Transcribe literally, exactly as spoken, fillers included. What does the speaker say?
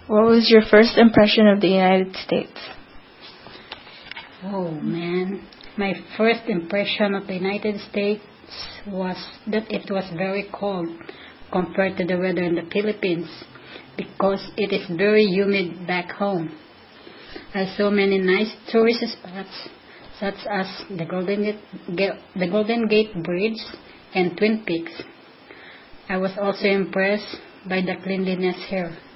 What was your first impression of the United States? Oh man, my first impression of the United States was that it was very cold compared to the weather in the Philippines because it is very humid back home. I saw many nice tourist spots such as the Golden Gate, the Golden Gate Bridge and Twin Peaks. I was also impressed by the cleanliness here.